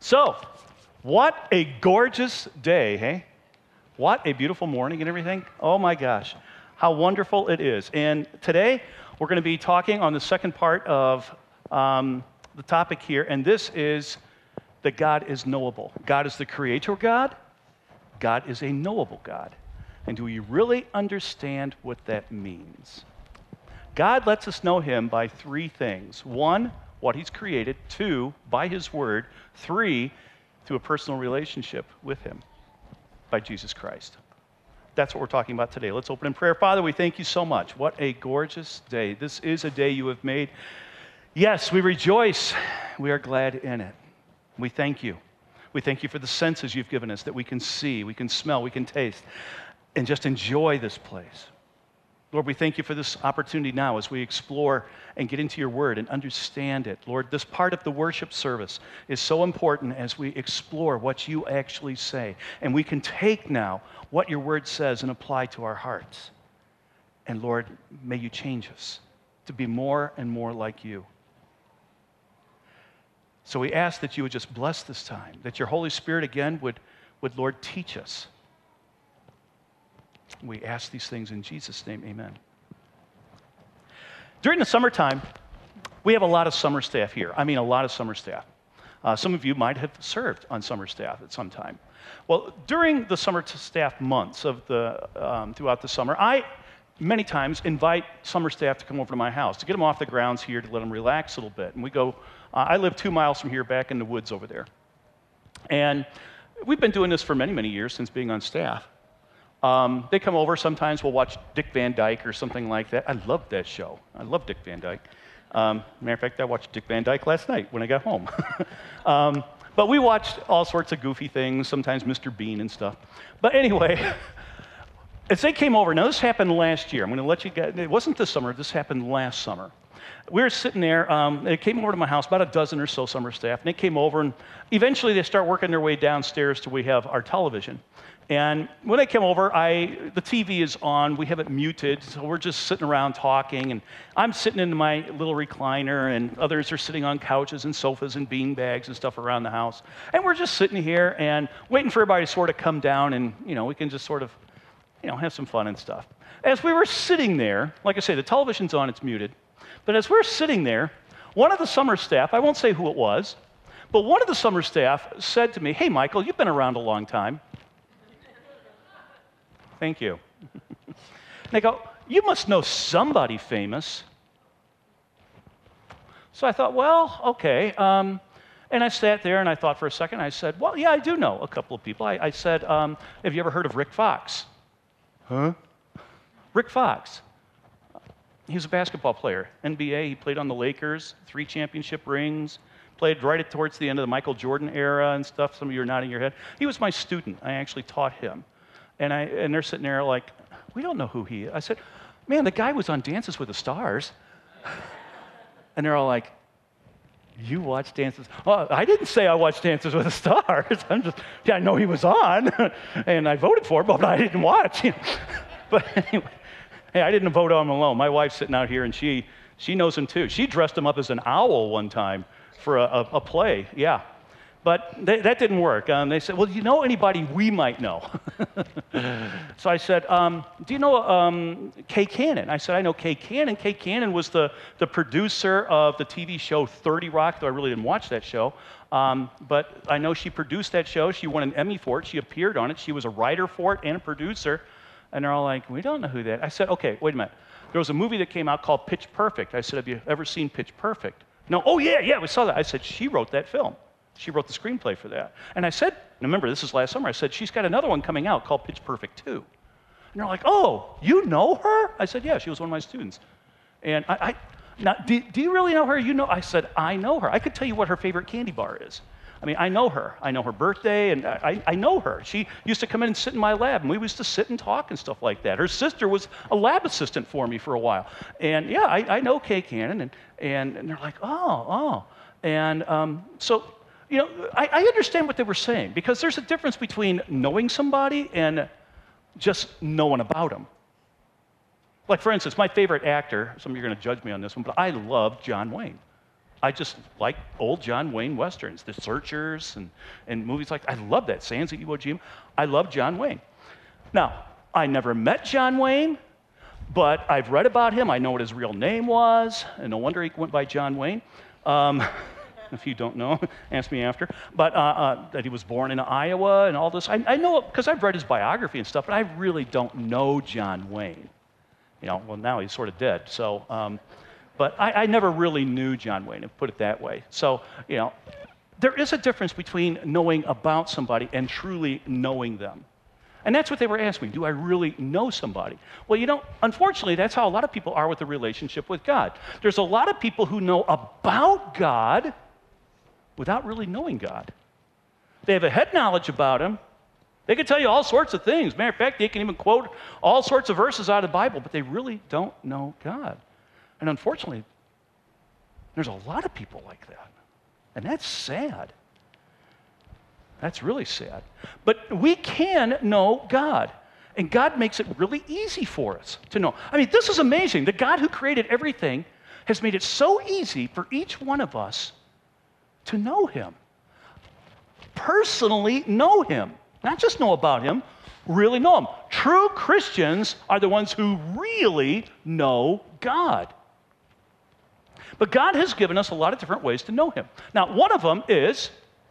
So, what a gorgeous day, hey? What a beautiful morning and everything. Oh my gosh, how wonderful it is. And today, we're going to be talking on the second part of the topic here, and this is that God is knowable. God is the creator God. God is a knowable God. And do we really understand what that means? God lets us know him by three things. One, what he's created. Two, by his word. Three, through a personal relationship with him, by Jesus Christ. That's what we're talking about today. Let's open in prayer. Father, we thank you so much. What a gorgeous day. This is a day you have made. Yes, we rejoice. We are glad in it. We thank you. We thank you for the senses you've given us that we can see, we can smell, we can taste, and just enjoy this place. Lord, we thank you for this opportunity now as we explore and get into your word and understand it. Lord, this part of the worship service is so important as we explore what you actually say. And we can take now what your word says and apply to our hearts. And Lord, may you change us to be more and more like you. So we ask that you would just bless this time, that your Holy Spirit again would Lord, teach us. We ask these things in Jesus' name, amen. During the summertime, we have a lot of summer staff here. I mean, a lot of summer staff. Some of you might have served on summer staff at some time. Well, during the summer staff months of throughout the summer, I many times invite summer staff to come over to my house, to get them off the grounds here, to let them relax a little bit. And we go, I live 2 miles from here, back in the woods over there. And we've been doing this for many, many years since being on staff. They come over, sometimes we'll watch Dick Van Dyke or something like that. I love that show. I love Dick Van Dyke. Matter of fact, I watched Dick Van Dyke last night when I got home. But we watched all sorts of goofy things, sometimes Mr. Bean and stuff. But anyway, as they came over, now this happened last year. I'm going to let you guys, it wasn't this summer, this happened last summer. We were sitting there, they came over to my house, about a dozen or so summer staff, and they came over, and eventually they start working their way downstairs till we have our television. And when they came over, the TV is on, we have it muted, so we're just sitting around talking, and I'm sitting in my little recliner, and others are sitting on couches and sofas and bean bags and stuff around the house. And we're just sitting here and waiting for everybody to sort of come down, and we can just sort of have some fun and stuff. As we were sitting there, like I say, the television's on, it's muted, but as we're sitting there, one of the summer staff, I won't say who it was, but one of the summer staff said to me, "Hey, Michael, you've been around a long time." Thank you. And they go, "You must know somebody famous." So I thought, well, okay. And I sat there and I thought for a second. I said, well, yeah, I do know a couple of people. I said, have you ever heard of Rick Fox? Huh? Rick Fox. He was a basketball player, NBA. He played on the Lakers, 3 championship rings, played right towards the end of the Michael Jordan era and stuff. Some of you are nodding your head. He was my student. I actually taught him. And they're sitting there like, we don't know who he is. I said, man, the guy was on Dances with the Stars. And they're all like, you watch Dances? Oh, I didn't say I watched Dances with the Stars. I know he was on, and I voted for him, but I didn't watch. But anyway, hey, I didn't vote on him alone. My wife's sitting out here, and she knows him too. She dressed him up as an owl one time for a play, yeah. But that didn't work. They said, well, do you know anybody we might know? So I said, do you know Kay Cannon? I said, I know Kay Cannon. Kay Cannon was the producer of the TV show 30 Rock, though I really didn't watch that show. But I know she produced that show. She won an Emmy for it. She appeared on it. She was a writer for it and a producer. And they're all like, we don't know who that is. I said, okay, wait a minute. There was a movie that came out called Pitch Perfect. I said, have you ever seen Pitch Perfect? No, oh yeah, we saw that. I said, she wrote that film. She wrote the screenplay for that. And I said, remember, this is last summer, I said, she's got another one coming out called Pitch Perfect 2. And they're like, oh, you know her? I said, yeah, she was one of my students. And now, do you really know her? I said, I know her. I could tell you what her favorite candy bar is. I mean, I know her. I know her birthday, and I know her. She used to come in and sit in my lab, and we used to sit and talk and stuff like that. Her sister was a lab assistant for me for a while. And yeah, I know Kay Cannon, and they're like, oh. And so, I understand what they were saying, because there's a difference between knowing somebody and just knowing about them. Like, for instance, my favorite actor, some of you are going to judge me on this one, but I love John Wayne. I just like old John Wayne Westerns, The Searchers, and movies like that. I love that, Sands at Iwo Jima. I love John Wayne. Now, I never met John Wayne, but I've read about him. I know what his real name was, and no wonder he went by John Wayne. If you don't know, ask me after. But that he was born in Iowa and all this. I know it because I've read his biography and stuff, but I really don't know John Wayne. Well, now he's sort of dead. So, but I never really knew John Wayne, put it that way. So, there is a difference between knowing about somebody and truly knowing them. And that's what they were asking me. Do I really know somebody? Well, unfortunately, that's how a lot of people are with the relationship with God. There's a lot of people who know about God without really knowing God. They have a head knowledge about him. They can tell you all sorts of things. Matter of fact, they can even quote all sorts of verses out of the Bible, but they really don't know God. And unfortunately, there's a lot of people like that. And that's sad. That's really sad. But we can know God. And God makes it really easy for us to know. I mean, this is amazing. The God who created everything has made it so easy for each one of us to know him. Personally know him. Not just know about him, really know him. True Christians are the ones who really know God. But God has given us a lot of different ways to know him. Now, one of them is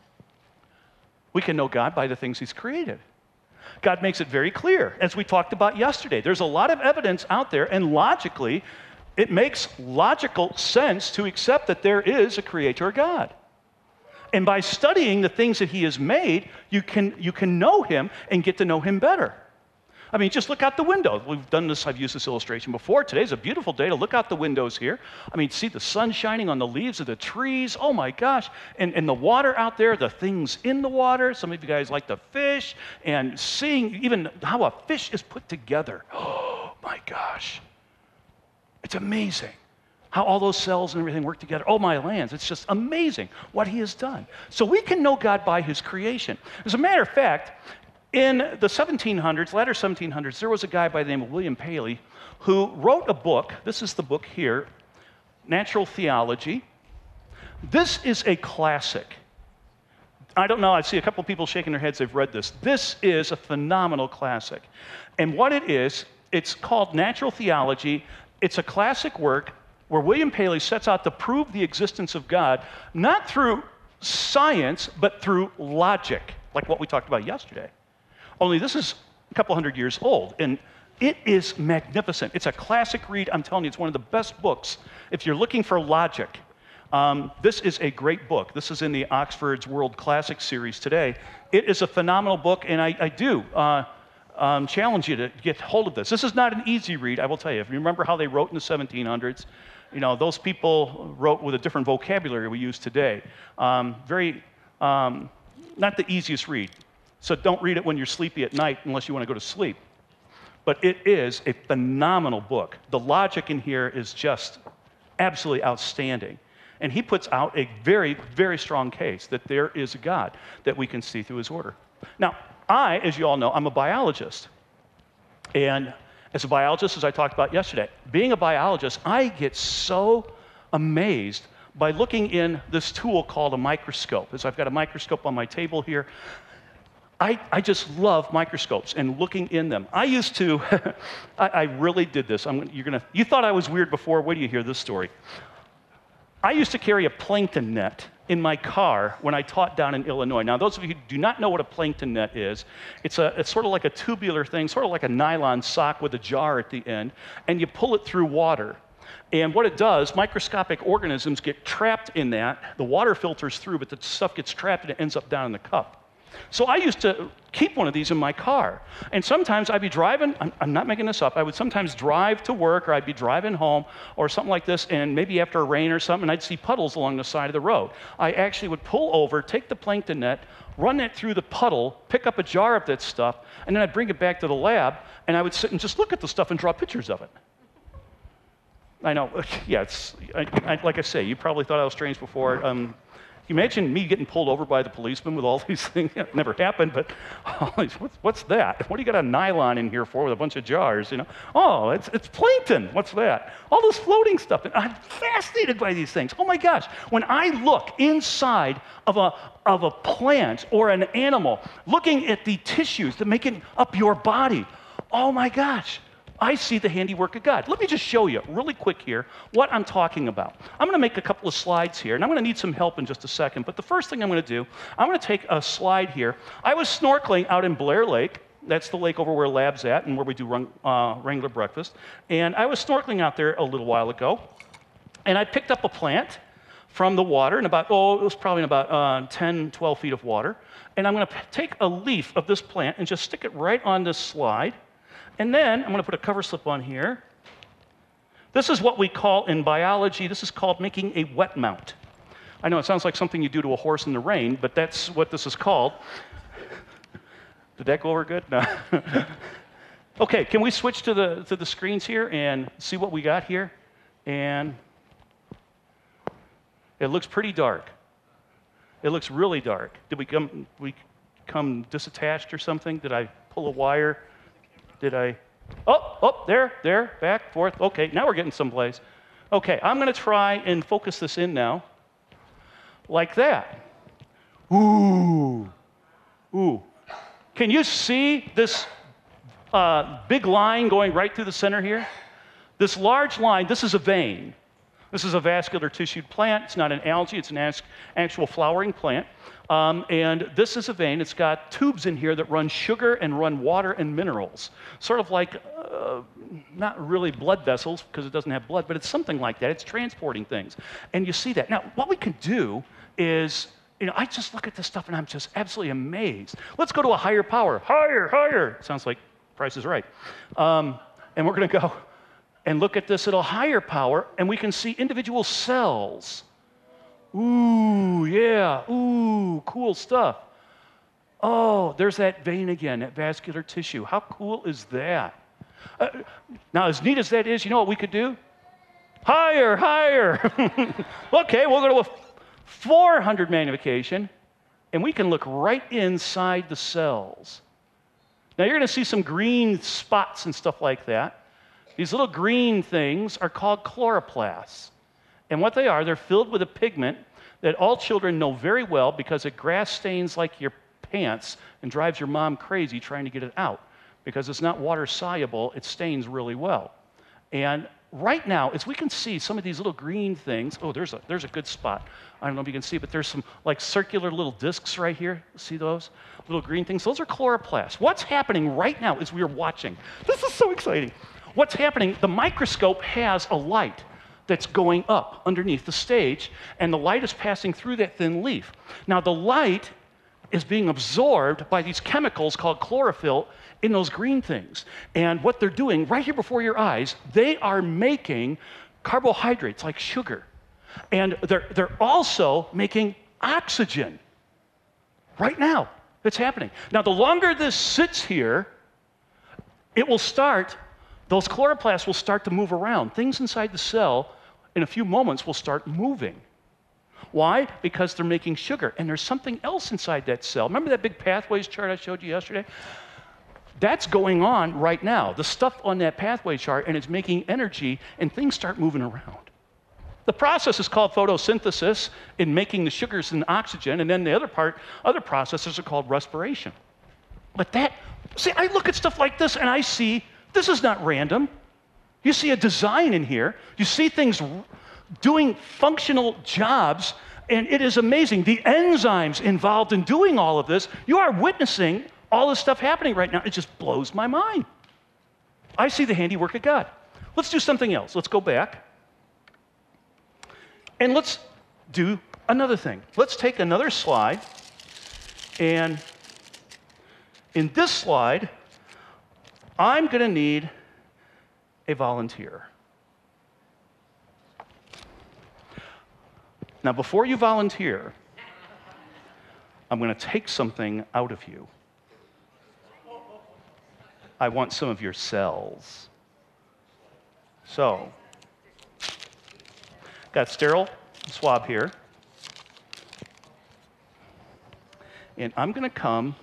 we can know God by the things he's created. God makes it very clear, as we talked about yesterday. There's a lot of evidence out there, and logically, it makes logical sense to accept that there is a creator God. And by studying the things that he has made, you can know him and get to know him better. I mean, just look out the window. We've done this, I've used this illustration before. Today's a beautiful day to look out the windows here. I mean, see the sun shining on the leaves of the trees. Oh my gosh. And the water out there, the things in the water. Some of you guys like to fish, and seeing even how a fish is put together. Oh my gosh. It's amazing how all those cells and everything work together. Oh my lands, it's just amazing what he has done. So we can know God by his creation. As a matter of fact, in the 1700s, latter 1700s, there was a guy by the name of William Paley who wrote a book. This is the book here, Natural Theology. This is a classic. I don't know, I see a couple people shaking their heads, they've read this. This is a phenomenal classic. And what it is, it's called Natural Theology. It's a classic work where William Paley sets out to prove the existence of God, not through science, but through logic, like what we talked about yesterday. Only this is a couple hundred years old, and it is magnificent. It's a classic read. I'm telling you, it's one of the best books. If you're looking for logic, this is a great book. This is in the Oxford's World Classics series today. It is a phenomenal book, and I do challenge you to get hold of this. This is not an easy read, I will tell you. If you remember how they wrote in the 1700s, those people wrote with a different vocabulary we use today. Not the easiest read. So don't read it when you're sleepy at night unless you want to go to sleep. But it is a phenomenal book. The logic in here is just absolutely outstanding. And he puts out a very, very strong case that there is a God that we can see through his order. Now, as you all know, I'm a biologist. And as a biologist, as I talked about yesterday, being a biologist, I get so amazed by looking in this tool called a microscope. As I've got a microscope on my table here, I just love microscopes and looking in them. I used to, I really did this. You thought I was weird before. Wait till you hear this story. I used to carry a plankton net in my car when I taught down in Illinois. Now, those of you who do not know what a plankton net is, it's sort of like a tubular thing, sort of like a nylon sock with a jar at the end, and you pull it through water. And what it does, microscopic organisms get trapped in that. The water filters through, but the stuff gets trapped and it ends up down in the cup. So I used to keep one of these in my car. And sometimes I'd be driving, I'm not making this up, I would sometimes drive to work, or I'd be driving home or something like this, and maybe after a rain or something, I'd see puddles along the side of the road. I actually would pull over, take the plankton net, run it through the puddle, pick up a jar of that stuff, and then I'd bring it back to the lab, and I would sit and just look at the stuff and draw pictures of it. I know, yeah, like I say, you probably thought I was strange before. you imagine me getting pulled over by the policeman with all these things? It never happened, but what's that? What do you got a nylon in here for with a bunch of jars? Oh, it's plankton. What's that? All this floating stuff. And I'm fascinated by these things. Oh my gosh! When I look inside of a plant or an animal, looking at the tissues that make up your body, oh my gosh! I see the handiwork of God. Let me just show you really quick here what I'm talking about. I'm going to make a couple of slides here, and I'm going to need some help in just a second. But the first thing I'm going to do, I'm going to take a slide here. I was snorkeling out in Blair Lake. That's the lake over where Lab's at and where we do Wrangler breakfast. And I was snorkeling out there a little while ago, and I picked up a plant from the water in it was probably in about 10, 12 feet of water. And I'm going to take a leaf of this plant and just stick it right on this slide. And then I'm going to put a cover slip on here. This is what we call in biology, this is called making a wet mount. I know it sounds like something you do to a horse in the rain, but that's what this is called. Did that go over good? No. Okay, can we switch to the screens here and see what we got here? And it looks pretty dark. It looks really dark. Did we come disattached or something? Did I pull a wire? Did I? Oh, there, back, forth. Okay, now we're getting someplace. Okay, I'm going to try and focus this in now. Like that. Ooh. Can you see this big line going right through the center here? This large line, this is a vein. This is a vascular tissued plant. It's not an algae, it's an actual flowering plant. And this is a vein. It's got tubes in here that run sugar and run water and minerals. Sort of like, not really blood vessels because it doesn't have blood, but it's something like that. It's transporting things. And you see that. Now, what we can do is, I just look at this stuff and I'm just absolutely amazed. Let's go to a higher power. Higher. Sounds like Price is Right. And we're going to go and look at this at a higher power, and we can see individual cells. Ooh, yeah. Ooh, cool stuff. Oh, there's that vein again, that vascular tissue. How cool is that? Now, as neat as that is, you know what we could do? Higher. Okay, we'll go to a 400 magnification, and we can look right inside the cells. Now, you're going to see some green spots and stuff like that. These little green things are called chloroplasts. And what they are, they're filled with a pigment that all children know very well because it grass stains like your pants and drives your mom crazy trying to get it out. Because it's not water soluble, it stains really well. And right now, as we can see some of these little green things, oh, there's a good spot. I don't know if you can see, but there's some like circular little discs right here. See those? Little green things. Those are chloroplasts. What's happening right now as we are watching? This is so exciting. What's happening, the microscope has a light that's going up underneath the stage, and the light is passing through that thin leaf. Now, the light is being absorbed by these chemicals called chlorophyll in those green things. And what they're doing right here before your eyes, they are making carbohydrates like sugar. And they're also making oxygen. Right now, it's happening. Now, the longer this sits here, those chloroplasts will start to move around. Things inside the cell, in a few moments, will start moving. Why? Because they're making sugar. And there's something else inside that cell. Remember that big pathways chart I showed you yesterday? That's going on right now. The stuff on that pathway chart, and it's making energy, and things start moving around. The process is called photosynthesis in making the sugars and oxygen, and then the other processes are called respiration. But I look at stuff like this, and I see this is not random. You see a design in here. You see things doing functional jobs, and it is amazing. The enzymes involved in doing all of this, you are witnessing all this stuff happening right now. It just blows my mind. I see the handiwork of God. Let's do something else. Let's go back, and let's do another thing. Let's take another slide, and in this slide, I'm going to need a volunteer. Now, before you volunteer, I'm going to take something out of you. I want some of your cells. So, got sterile swab here. And I'm going to come,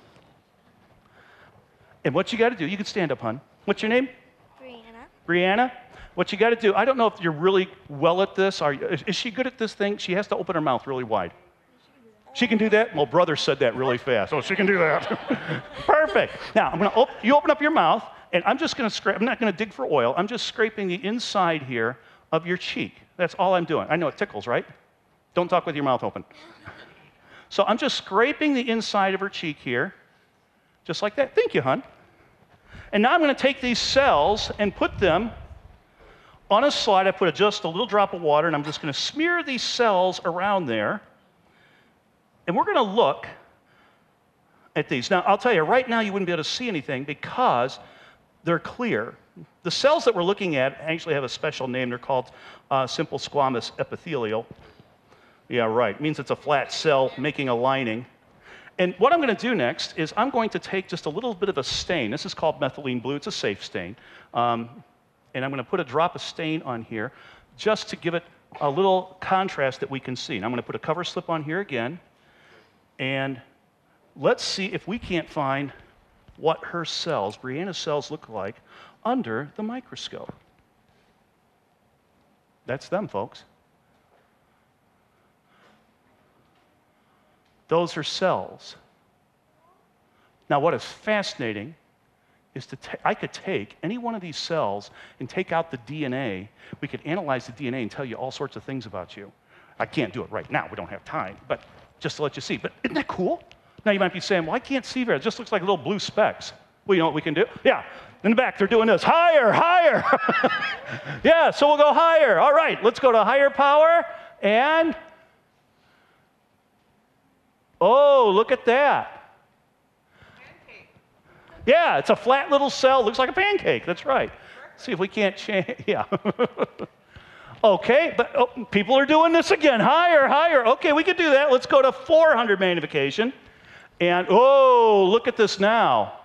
and what you got to do, you can stand up, hon. What's your name? Brianna. Brianna? What you got to do, I don't know if you're really well at this. Is she good at this thing? She has to open her mouth really wide. She can do that? Well, brother said that really fast. Oh, she can do that. Perfect. Now, you open up your mouth, and I'm just going to scrape. I'm not going to dig for oil. I'm just scraping the inside here of your cheek. That's all I'm doing. I know it tickles, right? Don't talk with your mouth open. So I'm just scraping the inside of her cheek here, just like that. Thank you, hon. And now I'm going to take these cells and put them on a slide. I put just a little drop of water, and I'm just going to smear these cells around there. And we're going to look at these. Now, I'll tell you, right now you wouldn't be able to see anything because they're clear. The cells that we're looking at actually have a special name. They're called simple squamous epithelial. Yeah, right. It means it's a flat cell making a lining. And what I'm going to do next is I'm going to take just a little bit of a stain. This is called methylene blue. It's a safe stain. And I'm going to put a drop of stain on here just to give it a little contrast that we can see. And I'm going to put a cover slip on here again. And let's see if we can't find what her cells, Brianna's cells, look like under the microscope. That's them, folks. Those are cells. Now, what is fascinating is I could take any one of these cells and take out the DNA. We could analyze the DNA and tell you all sorts of things about you. I can't do it right now. We don't have time, but just to let you see. But isn't that cool? Now, you might be saying, well, I can't see very. It just looks like little blue specks. Well, you know what we can do? Yeah, in the back, they're doing this. Higher, higher. Yeah, so we'll go higher. All right, let's go to higher power. And, oh, look at that. Pancake. Yeah, it's a flat little cell. Looks like a pancake. That's right. See if we can't change. Yeah. Okay, but people are doing this again. Higher, higher. Okay, we could do that. Let's go to 400 magnification. And, oh, look at this now.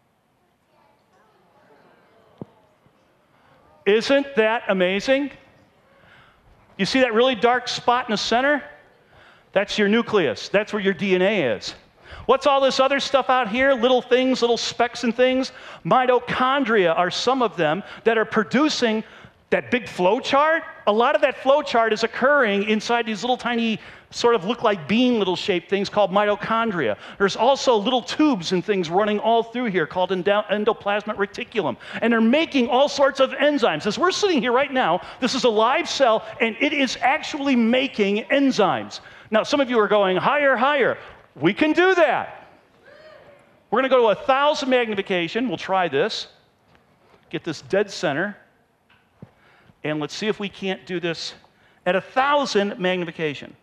Isn't that amazing? You see that really dark spot in the center? That's your nucleus. That's where your DNA is. What's all this other stuff out here? Little things, little specks and things? Mitochondria are some of them that are producing that big flow chart. A lot of that flow chart is occurring inside these little tiny, sort of look like bean little shaped things called mitochondria. There's also little tubes and things running all through here called endoplasmic reticulum. And they're making all sorts of enzymes. As we're sitting here right now, this is a live cell, and it is actually making enzymes. Now, some of you are going, higher, higher. We can do that. We're going to go to 1,000 magnification. We'll try this. Get this dead center. And let's see if we can't do this at 1,000 magnification.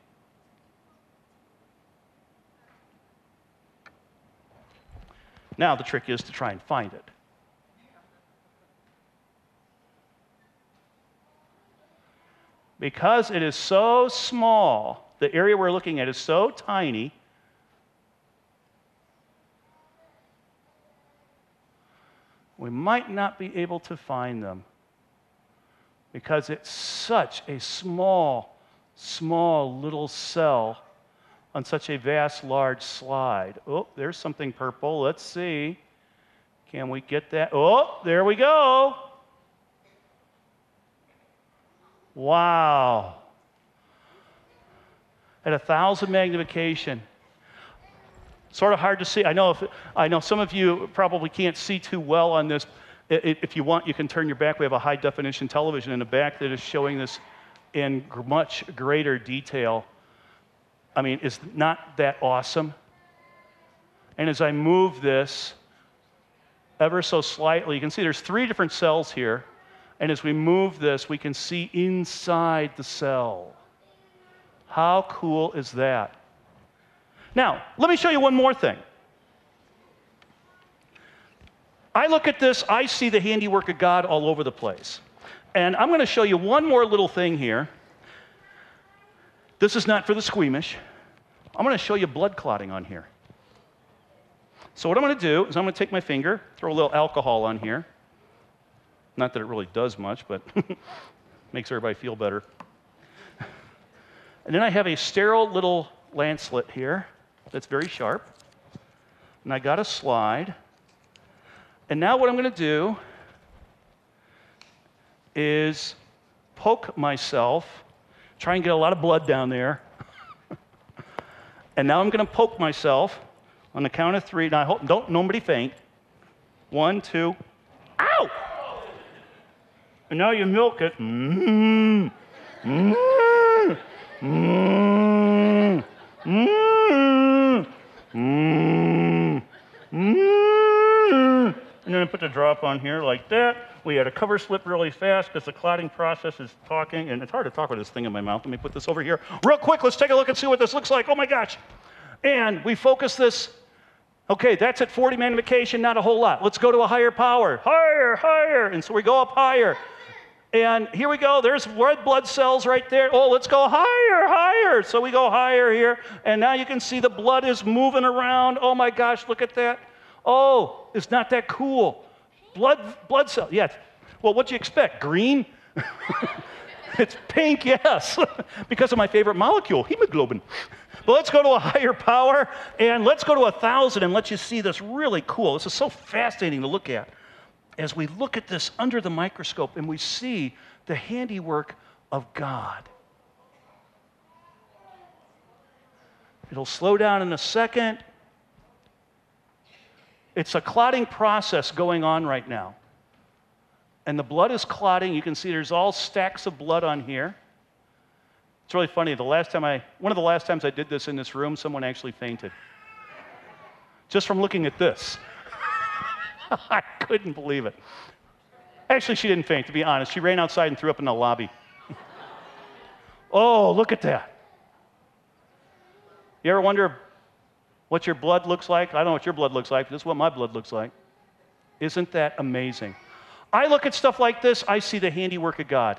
Now the trick is to try and find it. Because it is so small, the area we're looking at is so tiny, we might not be able to find them. Because it's such a small, small little cell on such a vast, large slide. Oh, there's something purple. Let's see. Can we get that? Oh, there we go. Wow. At 1,000 magnification. Sort of hard to see. I know some of you probably can't see too well on this. If you want, you can turn your back. We have a high-definition television in the back that is showing this in much greater detail. I mean, is not that awesome? And as I move this ever so slightly, you can see there's 3 different cells here. And as we move this, we can see inside the cell. How cool is that? Now, let me show you one more thing. I look at this, I see the handiwork of God all over the place. And I'm going to show you one more little thing here. This is not for the squeamish. I'm going to show you blood clotting on here. So what I'm going to do is I'm going to take my finger, throw a little alcohol on here. Not that it really does much, but makes everybody feel better. And then I have a sterile little lancet here that's very sharp. And I got a slide. And now what I'm going to do is poke myself, try and get a lot of blood down there. And now I'm going to poke myself on the count of 3. Now I hope nobody faint. 1, 2. Ow! And now you milk it. And then I put the drop on here like that. We had a cover slip really fast because the clotting process is talking, and it's hard to talk with this thing in my mouth. Let me put this over here. Real quick, let's take a look and see what this looks like. Oh my gosh. And we focus this. Okay, that's at 40 magnification, not a whole lot. Let's go to a higher power. Higher, higher. And so we go up higher. And here we go. There's red blood cells right there. Oh, let's go higher, higher. So we go higher here. And now you can see the blood is moving around. Oh my gosh, look at that. Oh, it's not that cool. Blood cell. Yes. Well, what'd you expect? Green? It's pink, yes. Because of my favorite molecule, hemoglobin. But let's go to a higher power, and let's go to 1,000 and let you see this really cool. This is so fascinating to look at. As we look at this under the microscope and we see the handiwork of God. It'll slow down in a second. It's a clotting process going on right now. And the blood is clotting. You can see there's all stacks of blood on here. It's really funny. One of the last times I did this in this room, someone actually fainted. Just from looking at this. I couldn't believe it. Actually, she didn't faint, to be honest. She ran outside and threw up in the lobby. Oh, look at that. You ever wonder what your blood looks like? I don't know what your blood looks like, but this is what my blood looks like. Isn't that amazing? I look at stuff like this, I see the handiwork of God.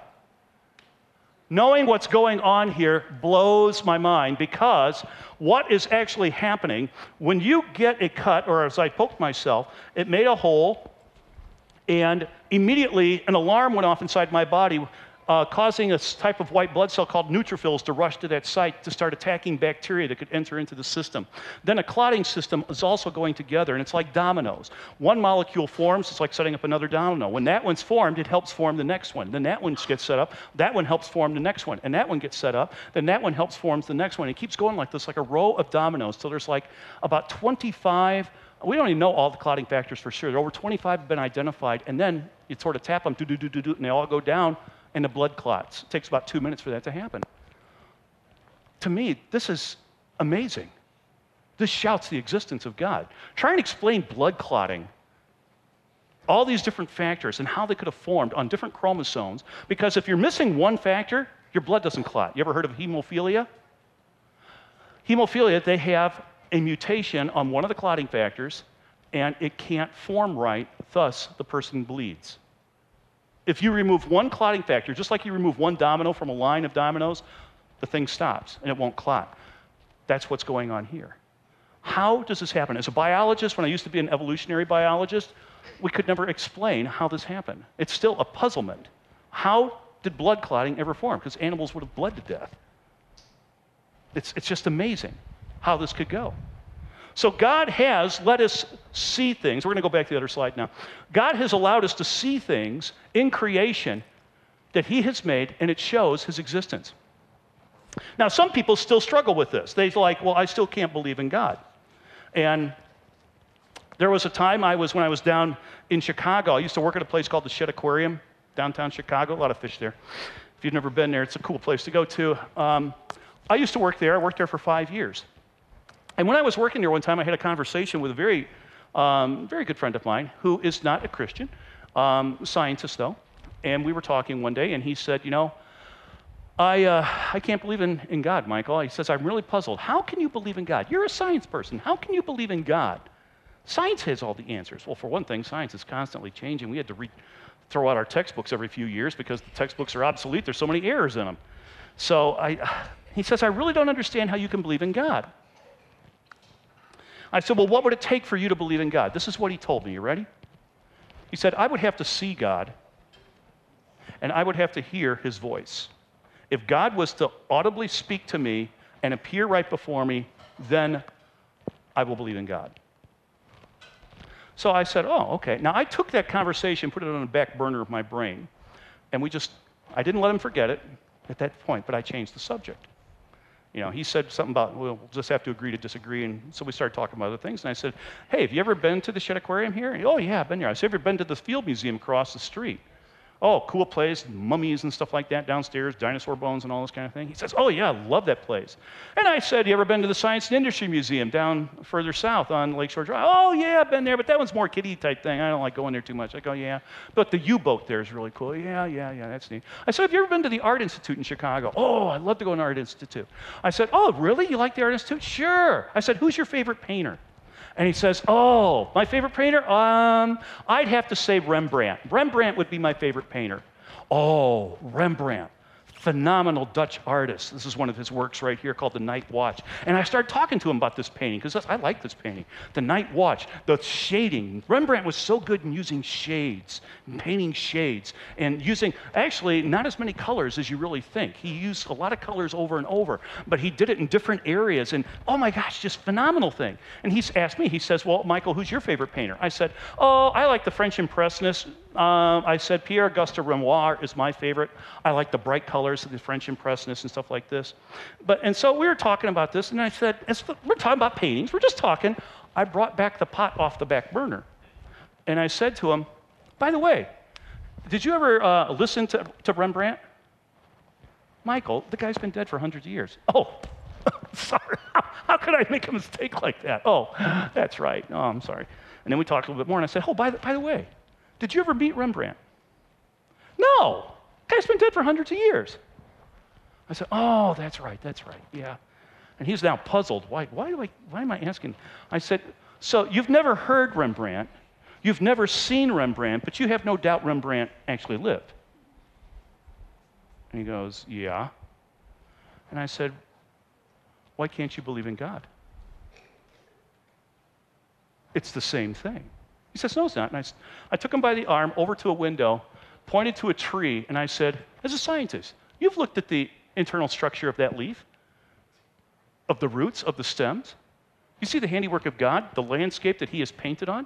Knowing what's going on here blows my mind, because what is actually happening when you get a cut, or as I poked myself, it made a hole, and immediately an alarm went off inside my body, causing a type of white blood cell called neutrophils to rush to that site to start attacking bacteria that could enter into the system. Then a clotting system is also going together, and it's like dominoes. One molecule forms, it's like setting up another domino. When that one's formed, it helps form the next one. Then that one gets set up, that one helps form the next one, and that one gets set up, then that one helps form the next one. It keeps going like this, like a row of dominoes, till there's like about 25. We don't even know all the clotting factors for sure. There are over 25 have been identified, and then you sort of tap them, and they all go down, and the blood clots. It takes about 2 minutes for that to happen. To me, this is amazing. This shouts the existence of God. Try and explain blood clotting, all these different factors and how they could have formed on different chromosomes, because if you're missing one factor, your blood doesn't clot. You ever heard of hemophilia? Hemophilia, they have a mutation on one of the clotting factors, and it can't form right, thus the person bleeds. If you remove one clotting factor, just like you remove one domino from a line of dominoes, the thing stops and it won't clot. That's what's going on here. How does this happen? As a biologist, when I used to be an evolutionary biologist, we could never explain how this happened. It's still a puzzlement. How did blood clotting ever form? Because animals would have bled to death. It's just amazing how this could go. So God has let us see things. We're going to go back to the other slide now. God has allowed us to see things in creation that he has made, and it shows his existence. Now, some people still struggle with this. They're like, well, I still can't believe in God. And there was a time when I was down in Chicago. I used to work at a place called the Shedd Aquarium, downtown Chicago. A lot of fish there. If you've never been there, it's a cool place to go to. I used to work there. I worked there for 5 years. And when I was working there one time, I had a conversation with a very good friend of mine who is not a Christian, scientist though. And we were talking one day, and he said, I can't believe in God, Michael. He says, I'm really puzzled. How can you believe in God? You're a science person. How can you believe in God? Science has all the answers. Well, for one thing, science is constantly changing. We had to throw out our textbooks every few years because the textbooks are obsolete. There's so many errors in them. So he says, I really don't understand how you can believe in God. I said, well, what would it take for you to believe in God? This is what he told me. You ready? He said, I would have to see God, and I would have to hear his voice. If God was to audibly speak to me and appear right before me, then I will believe in God. So I said, oh, okay. Now I took that conversation, put it on the back burner of my brain, and I didn't let him forget it at that point, but I changed the subject. He said something about, well, we'll just have to agree to disagree, and so we started talking about other things, and I said, hey, have you ever been to the Shedd Aquarium here? Oh, yeah, I've been here. I said, have you ever been to the Field Museum across the street? Oh, cool place, mummies and stuff like that downstairs, dinosaur bones and all this kind of thing. He says, oh yeah, I love that place. And I said, you ever been to the Science and Industry Museum down further south on Lakeshore Drive? Oh yeah, I've been there, but that one's more kiddie type thing. I don't like going there too much. I go, yeah, but the U-boat there is really cool. Yeah, that's neat. I said, have you ever been to the Art Institute in Chicago? Oh, I'd love to go to an Art Institute. I said, oh, really? You like the Art Institute? Sure. I said, who's your favorite painter? And he says, oh, my favorite painter? I'd have to say Rembrandt. Rembrandt would be my favorite painter. Oh, Rembrandt, phenomenal Dutch artist. This is one of his works right here called The Night Watch. And I started talking to him about this painting because I like this painting. The Night Watch, the shading. Rembrandt was so good in using shades, painting shades, and using actually not as many colors as you really think. He used a lot of colors over and over, but he did it in different areas. And oh my gosh, just phenomenal thing. And he's asked me, he says, well, Michael, who's your favorite painter? I said, oh, I like the French Impressionists. I said Pierre-Auguste Renoir is my favorite. I like the bright colors of the French Impressionists and stuff like this. And so we were talking about this, and I said, we're talking about paintings. We're just talking. I brought back the pot off the back burner. And I said to him, by the way, did you ever listen to Rembrandt? Michael, the guy's been dead for hundreds of years. Oh, sorry. How could I make a mistake like that? Oh, that's right. Oh, I'm sorry. And then we talked a little bit more, and I said, oh, by the way, did you ever meet Rembrandt? No. The guy's been dead for hundreds of years. I said, oh, that's right, yeah. And he's now puzzled. Why am I asking? I said, so you've never heard Rembrandt, you've never seen Rembrandt, but you have no doubt Rembrandt actually lived. And he goes, yeah. And I said, why can't you believe in God? It's the same thing. He says, no, it's not. And I took him by the arm over to a window, pointed to a tree, and I said, as a scientist, you've looked at the internal structure of that leaf, of the roots, of the stems. You see the handiwork of God, the landscape that he has painted on?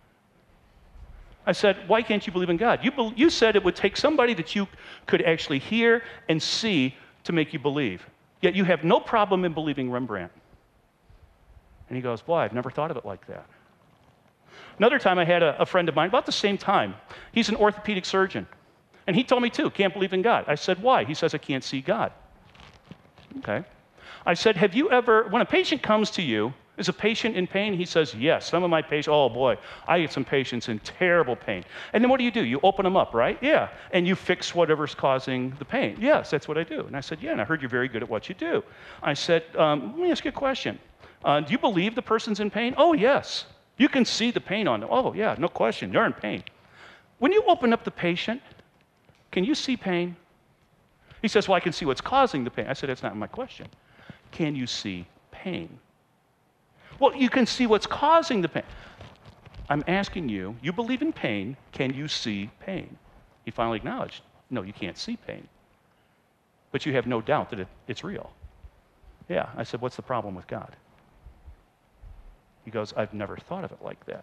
I said, why can't you believe in God? You said it would take somebody that you could actually hear and see to make you believe. Yet you have no problem in believing Rembrandt. And he goes, boy, I've never thought of it like that. Another time I had a friend of mine, about the same time. He's an orthopedic surgeon. And he told me too, can't believe in God. I said, why? He says, I can't see God. Okay. I said, have you ever, when a patient comes to you, is a patient in pain? He says, yes. Some of my patients, oh boy, I get some patients in terrible pain. And then what do? You open them up, right? Yeah. And you fix whatever's causing the pain. Yes, that's what I do. And I said, yeah, and I heard you're very good at what you do. I said, let me ask you a question. Do you believe the person's in pain? Oh, yes. You can see the pain on them. Oh, yeah, no question. They're in pain. When you open up the patient, can you see pain? He says, well, I can see what's causing the pain. I said, that's not my question. Can you see pain? Well, you can see what's causing the pain. I'm asking you, you believe in pain, can you see pain? He finally acknowledged, no, you can't see pain. But you have no doubt that it's real. Yeah, I said, what's the problem with God? He goes, I've never thought of it like that.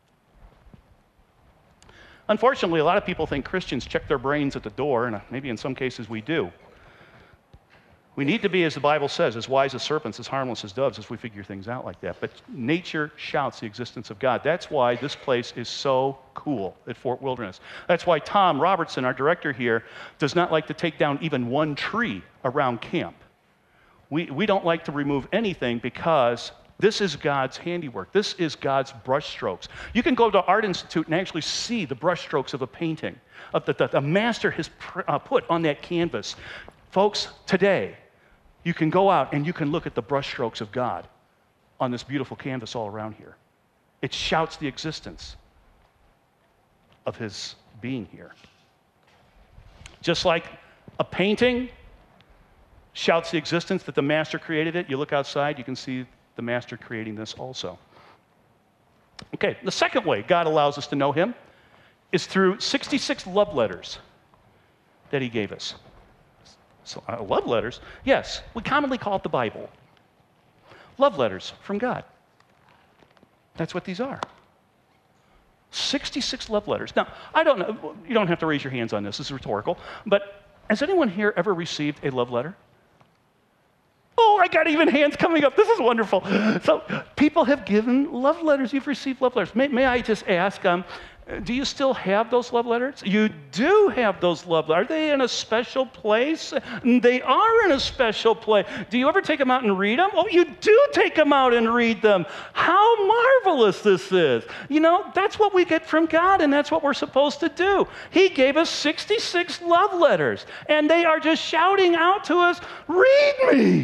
Unfortunately, a lot of people think Christians check their brains at the door, and maybe in some cases we do. We need to be, as the Bible says, as wise as serpents, as harmless as doves, as we figure things out like that. But nature shouts the existence of God. That's why this place is so cool at Fort Wilderness. That's why Tom Robertson, our director here, does not like to take down even one tree around camp. We don't like to remove anything because this is God's handiwork. This is God's brushstrokes. You can go to Art Institute and actually see the brushstrokes of a painting that the master has put on that canvas. Folks, today, you can go out and you can look at the brushstrokes of God on this beautiful canvas all around here. It shouts the existence of his being here. Just like a painting shouts the existence that the master created it, you look outside, you can see the master creating this also. Okay, the second way God allows us to know him is through 66 love letters that he gave us. So, love letters? Yes, we commonly call it the Bible. Love letters from God. That's what these are. 66 love letters. Now, I don't know, you don't have to raise your hands on this, this is rhetorical, but has anyone here ever received a love letter? Oh, I got even hands coming up. This is wonderful. So people have given love letters. You've received love letters. May I just ask, do you still have those love letters? You do have those love letters. Are they in a special place? They are in a special place. Do you ever take them out and read them? Oh, you do take them out and read them. How marvelous this is. You know, that's what we get from God, and that's what we're supposed to do. He gave us 66 love letters, and they are just shouting out to us, read me.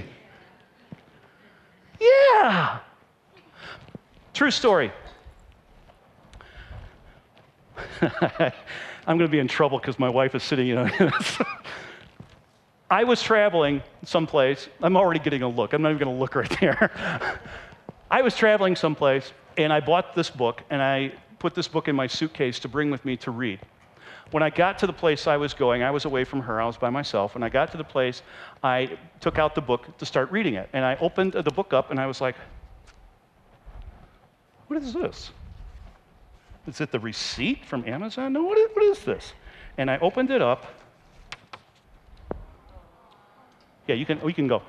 Yeah. True story. I'm going to be in trouble because my wife is sitting in this. I was traveling someplace. I'm already getting a look. I'm not even going to look right there. I was traveling someplace, and I bought this book, and I put this book in my suitcase to bring with me to read. When I got to the place I was going, I was away from her. I was by myself. When I got to the place, I took out the book to start reading it. And I opened the book up, and I was like, what is this? Is it the receipt from Amazon? No, what is this? And I opened it up. Yeah, we can go.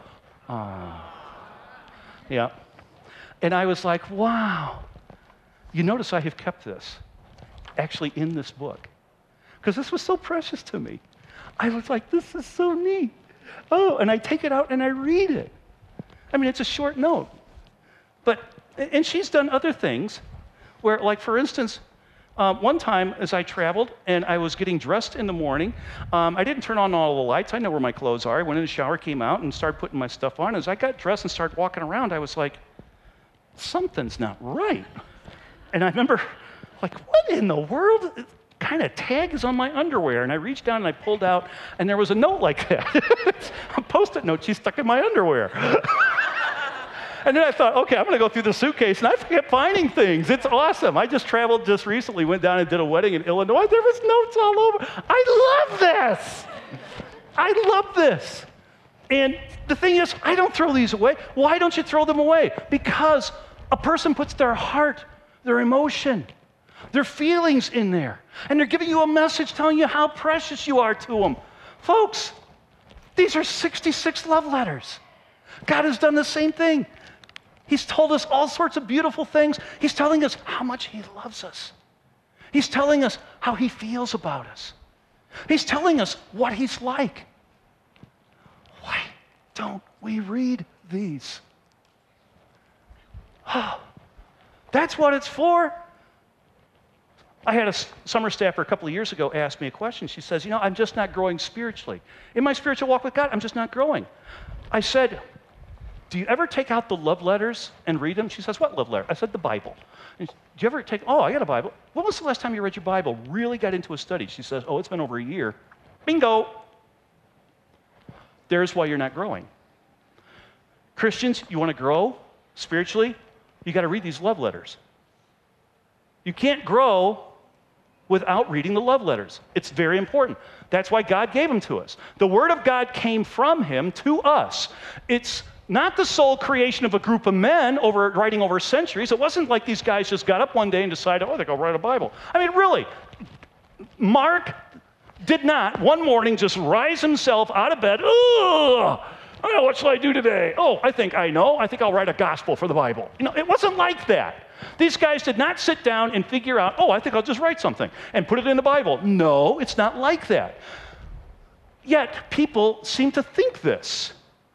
Yeah. And I was like, wow. You notice I have kept this actually in this book because this was so precious to me. I was like, this is so neat. Oh, and I take it out and I read it. I mean, it's a short note. And she's done other things where, like, for instance, one time as I traveled and I was getting dressed in the morning, I didn't turn on all the lights. I know where my clothes are. I went in the shower, came out, and started putting my stuff on. As I got dressed and started walking around, I was like, something's not right. And I remember, like, what in the world kind of tag is on my underwear? And I reached down and I pulled out, and there was a note like that. A Post-it note she stuck in my underwear. And then I thought, okay, I'm going to go through the suitcase, and I kept finding things. It's awesome. I just traveled just recently, went down and did a wedding in Illinois. There was notes all over. I love this. I love this. And the thing is, I don't throw these away. Why don't you throw them away? Because a person puts their heart, their emotion, their feelings in there, and they're giving you a message telling you how precious you are to them. Folks, these are 66 love letters. God has done the same thing. He's told us all sorts of beautiful things. He's telling us how much he loves us. He's telling us how he feels about us. He's telling us what he's like. Why don't we read these? Oh, that's what it's for. I had a summer staffer a couple of years ago ask me a question. She says, I'm just not growing spiritually. In my spiritual walk with God, I'm just not growing. I said, do you ever take out the love letters and read them? She says, what love letter? I said, the Bible. And, do you ever I got a Bible. When was the last time you read your Bible? Really got into a study? She says, it's been over a year. Bingo. There's why you're not growing. Christians, you want to grow spiritually? You got to read these love letters. You can't grow without reading the love letters. It's very important. That's why God gave them to us. The Word of God came from him to us. It's not the sole creation of a group of men writing over centuries. It wasn't like these guys just got up one day and decided, they're going to write a Bible. I mean, really, Mark did not one morning just rise himself out of bed, what shall I do today? I think I know. I think I'll write a gospel for the Bible. It wasn't like that. These guys did not sit down and figure out, I think I'll just write something and put it in the Bible. No, it's not like that. Yet people seem to think this.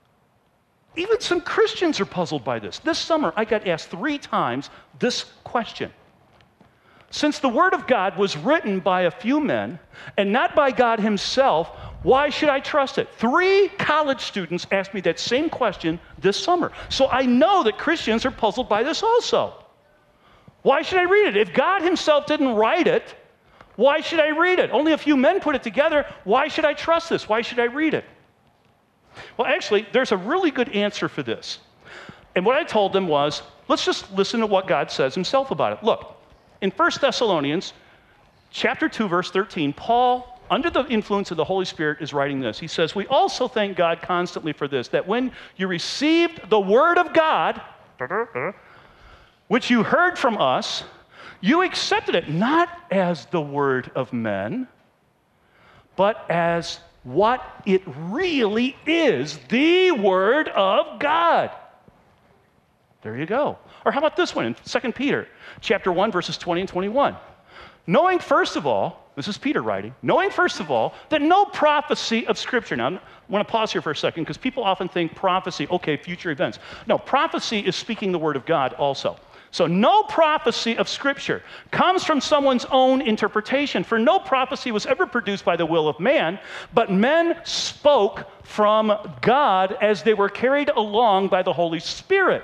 Even some Christians are puzzled by this. This summer, I got asked 3 times this question. Since the Word of God was written by a few men and not by God himself, why should I trust it? 3 college students asked me that same question this summer. So I know that Christians are puzzled by this also. Why should I read it? If God himself didn't write it, why should I read it? Only a few men put it together. Why should I trust this? Why should I read it? Well, actually, there's a really good answer for this. And what I told them was, let's just listen to what God says himself about it. Look, in 1 Thessalonians chapter 2, verse 13, Paul, under the influence of the Holy Spirit, is writing this. He says, we also thank God constantly for this, that when you received the Word of God, which you heard from us, You accepted it not as the word of men, but as what it really is, the Word of God. There you go. Or how about this one in 2 Peter chapter 1, verses 20 and 21. Knowing first of all, this is Peter writing, knowing first of all that no prophecy of Scripture. Now, I want to pause here for a second because people often think prophecy, okay, future events. No, prophecy is speaking the Word of God also. So no prophecy of Scripture comes from someone's own interpretation, for no prophecy was ever produced by the will of man, but men spoke from God as they were carried along by the Holy Spirit.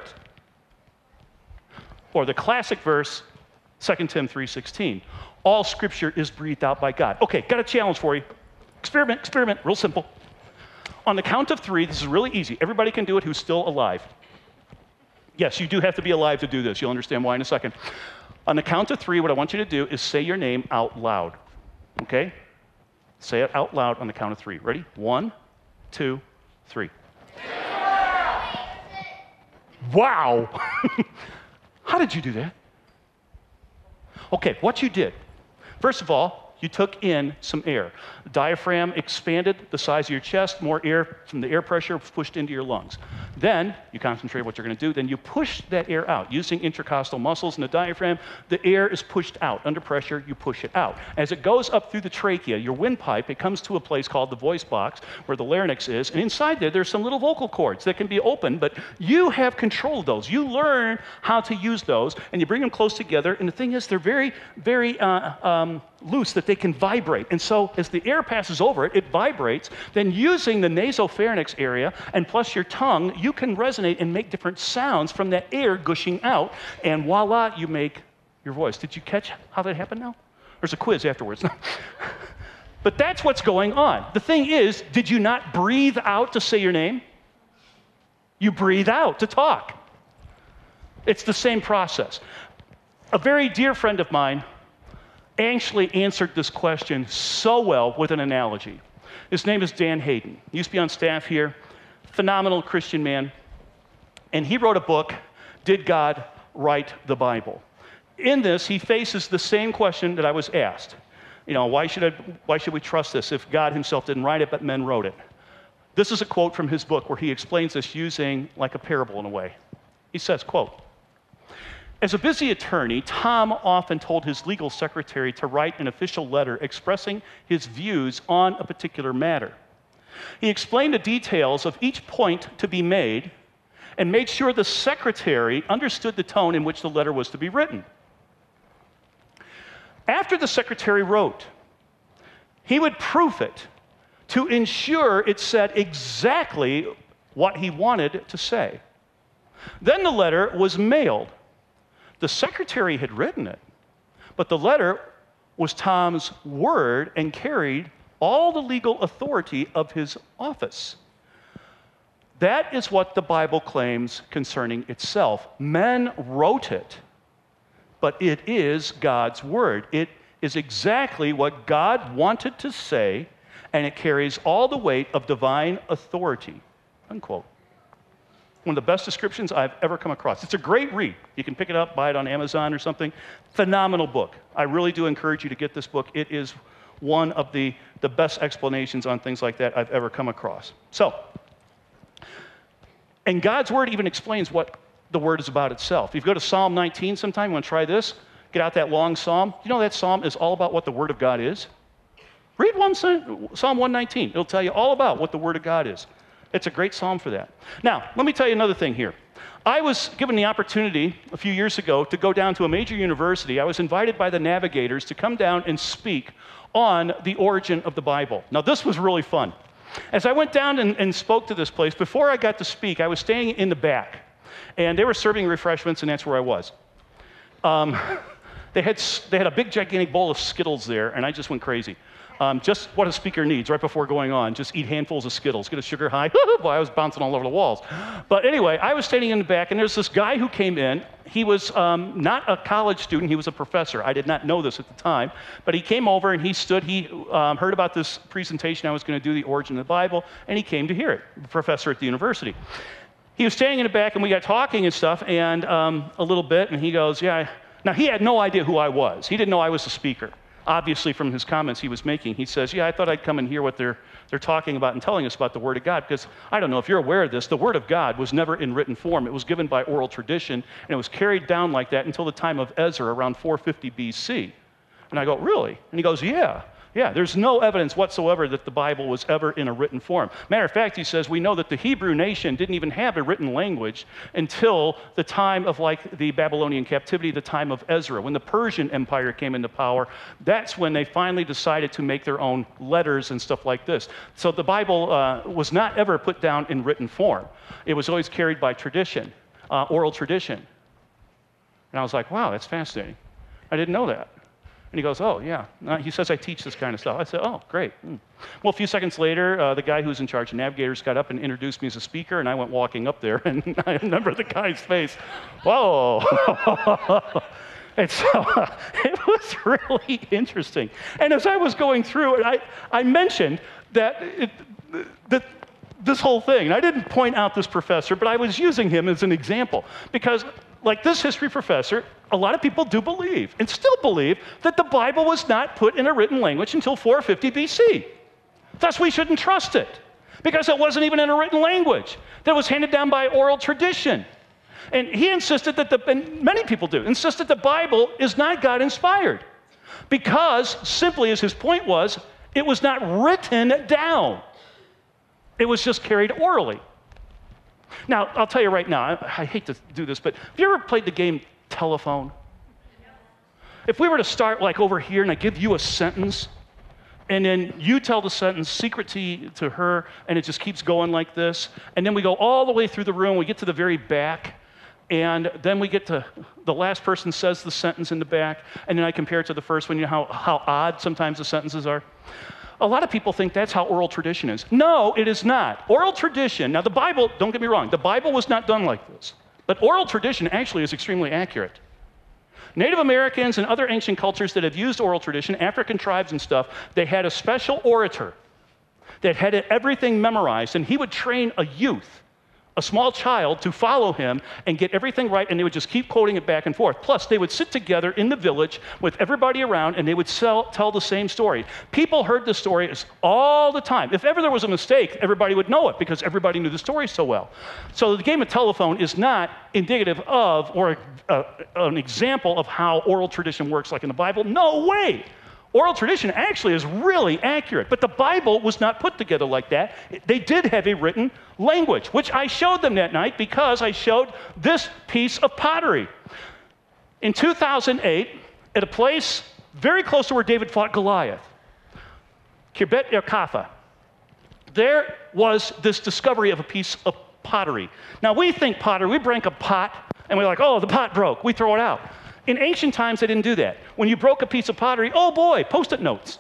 Or the classic verse, 2 Tim 3:16. All Scripture is breathed out by God. Okay, got a challenge for you. Experiment, real simple. On the count of 3, this is really easy. Everybody can do it who's still alive. Yes, you do have to be alive to do this. You'll understand why in a second. On the count of 3, what I want you to do is say your name out loud. Okay? Say it out loud on the count of 3. Ready? 1, 2, 3. Wow! How did you do that? Okay, what you did. First of all, you took in some air. The diaphragm expanded the size of your chest, more air from the air pressure pushed into your lungs. Then you concentrate what you're going to do. Then you push that air out using intercostal muscles in the diaphragm. The air is pushed out. Under pressure, you push it out. As it goes up through the trachea, your windpipe, it comes to a place called the voice box where the larynx is. And inside there's some little vocal cords that can be open, but you have control of those. You learn how to use those, and you bring them close together. And the thing is, they're very, very loose, that they can vibrate. And so as the air passes over it, it vibrates. Then using the nasopharynx area and plus your tongue, you can resonate and make different sounds from that air gushing out. And voila, you make your voice. Did you catch how that happened now? There's a quiz afterwards. But that's what's going on. The thing is, did you not breathe out to say your name? You breathe out to talk. It's the same process. A very dear friend of mine actually answered this question so well with an analogy. His name is Dan Hayden. He used to be on staff here, phenomenal Christian man. And he wrote a book, Did God Write the Bible? In this, he faces the same question that I was asked. You know, why should we trust this if God himself didn't write it, but men wrote it? This is a quote from his book where he explains this using like a parable in a way. He says, quote, "As a busy attorney, Tom often told his legal secretary to write an official letter expressing his views on a particular matter. He explained the details of each point to be made and made sure the secretary understood the tone in which the letter was to be written. After the secretary wrote, he would proof it to ensure it said exactly what he wanted to say. Then the letter was mailed. The secretary had written it, but the letter was Tom's word and carried all the legal authority of his office. That is what the Bible claims concerning itself. Men wrote it, but it is God's word. It is exactly what God wanted to say, and it carries all the weight of divine authority." Unquote. One of the best descriptions I've ever come across. It's a great read. You can pick it up, buy it on Amazon or something. Phenomenal book. I really do encourage you to get this book. It is one of the best explanations on things like that I've ever come across. So, and God's word even explains what the word is about itself. If you go to Psalm 19 sometime, you want to try this? Get out that long psalm. You know that psalm is all about what the word of God is? Read Psalm 119. It'll tell you all about what the word of God is. It's a great psalm for that. Now, let me tell you another thing here. I was given the opportunity a few years ago to go down to a major university. I was invited by the Navigators to come down and speak on the origin of the Bible. Now, this was really fun. As I went down and spoke to this place, before I got to speak, I was staying in the back. And they were serving refreshments, and that's where I was. They had a big, gigantic bowl of Skittles there, and I just went crazy. Just what a speaker needs right before going on. Just eat handfuls of Skittles, get a sugar high. Boy, I was bouncing all over the walls. But anyway, I was standing in the back, and there's this guy who came in. He was not a college student. He was a professor. I did not know this at the time. But he came over, and he stood. He heard about this presentation I was going to do, the origin of the Bible, and he came to hear it, the professor at the university. He was standing in the back, and we got talking and stuff, and a little bit, and he goes, yeah, Now, he had no idea who I was. He didn't know I was the speaker. Obviously, from his comments he was making, he says, yeah, I thought I'd come and hear what they're talking about and telling us about the Word of God, because I don't know if you're aware of this, the Word of God was never in written form. It was given by oral tradition, and it was carried down like that until the time of Ezra, around 450 BC. And I go, really? And he goes, yeah, there's no evidence whatsoever that the Bible was ever in a written form. Matter of fact, he says, we know that the Hebrew nation didn't even have a written language until the time of like the Babylonian captivity, the time of Ezra. When the Persian Empire came into power, that's when they finally decided to make their own letters and stuff like this. So the Bible was not ever put down in written form. It was always carried by tradition, oral tradition. And I was like, wow, that's fascinating. I didn't know that. And he goes, oh, yeah. He says, I teach this kind of stuff. I said, oh, great. Well, a few seconds later, the guy who was in charge of navigators got up and introduced me as a speaker, and I went walking up there, and I remember the guy's face. Whoa. And so it was really interesting. And as I was going through it, I mentioned that this whole thing, and I didn't point out this professor, but I was using him as an example, because like this history professor, a lot of people do believe, and still believe, that the Bible was not put in a written language until 450 BC. Thus, we shouldn't trust it, because it wasn't even in a written language. That was handed down by oral tradition. And he insisted that, and many people do, insist that the Bible is not God-inspired, because, simply as his point was, it was not written down. It was just carried orally. Now, I'll tell you right now, I hate to do this, but have you ever played the game Telephone? If we were to start like over here and I give you a sentence, and then you tell the sentence secret to her, and it just keeps going like this, and then we go all the way through the room, we get to the very back, and then we get to the last person says the sentence in the back, and then I compare it to the first one. You know how odd sometimes the sentences are? A lot of people think that's how oral tradition is. No, it is not. Oral tradition, now the Bible, don't get me wrong, the Bible was not done like this. But oral tradition actually is extremely accurate. Native Americans and other ancient cultures that have used oral tradition, African tribes and stuff, they had a special orator that had everything memorized, and he would train a youth, a small child, to follow him and get everything right, and they would just keep quoting it back and forth. Plus, they would sit together in the village with everybody around, and they would tell the same story. People heard the story all the time. If ever there was a mistake, everybody would know it because everybody knew the story so well. So the game of telephone is not indicative of or an example of how oral tradition works like in the Bible. No way! Oral tradition actually is really accurate, but the Bible was not put together like that. They did have a written language, which I showed them that night because I showed this piece of pottery. In 2008, at a place very close to where David fought Goliath, Kirbet Erkafa, there was this discovery of a piece of pottery. Now, we think pottery, we break a pot, and we're like, oh, the pot broke, we throw it out. In ancient times, they didn't do that. When you broke a piece of pottery, oh boy, Post-it notes.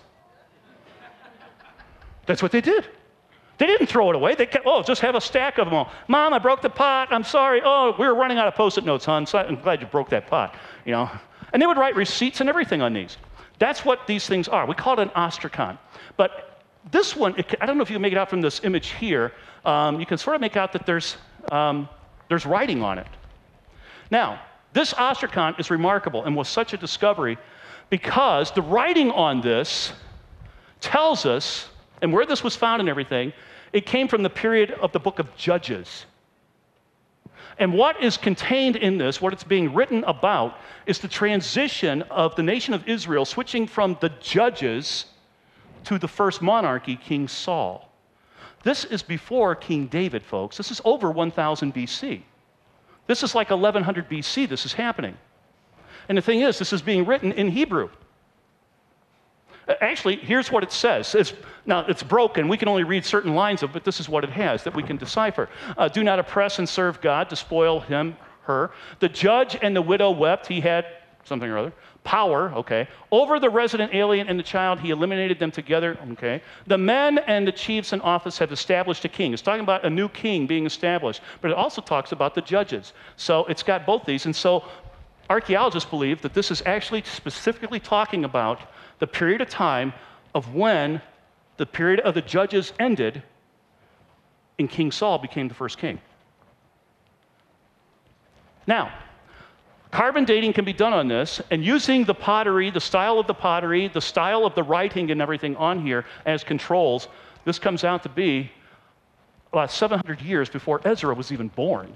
That's what they did. They didn't throw it away. They kept, just have a stack of them all. Mom, I broke the pot. I'm sorry. Oh, we were running out of Post-it notes, hon. So I'm glad you broke that pot, you know. And they would write receipts and everything on these. That's what these things are. We call it an ostracon. But this one, I don't know if you can make it out from this image here. You can sort of make out that there's writing on it. Now, this ostracon is remarkable and was such a discovery because the writing on this tells us, and where this was found and everything, it came from the period of the book of Judges. And what is contained in this, what it's being written about, is the transition of the nation of Israel switching from the judges to the first monarchy, King Saul. This is before King David, folks. This is over 1000 BC. This is like 1100 BC this is happening. And the thing is, this is being written in Hebrew. Actually, here's what it says. Now, it's broken. We can only read certain lines of it, but this is what it has that we can decipher. Do not oppress and serve God to spoil him, her. The judge and the widow wept. He had something or other. Power, okay. Over the resident alien and the child, he eliminated them together, okay. The men and the chiefs in office have established a king. It's talking about a new king being established, but it also talks about the judges. So it's got both these. And so archaeologists believe that this is actually specifically talking about the period of time of when the period of the judges ended and King Saul became the first king. Now, a Carbon dating can be done on this, and using the pottery, the style of the writing and everything on here as controls, this comes out to be about 700 years before Ezra was even born.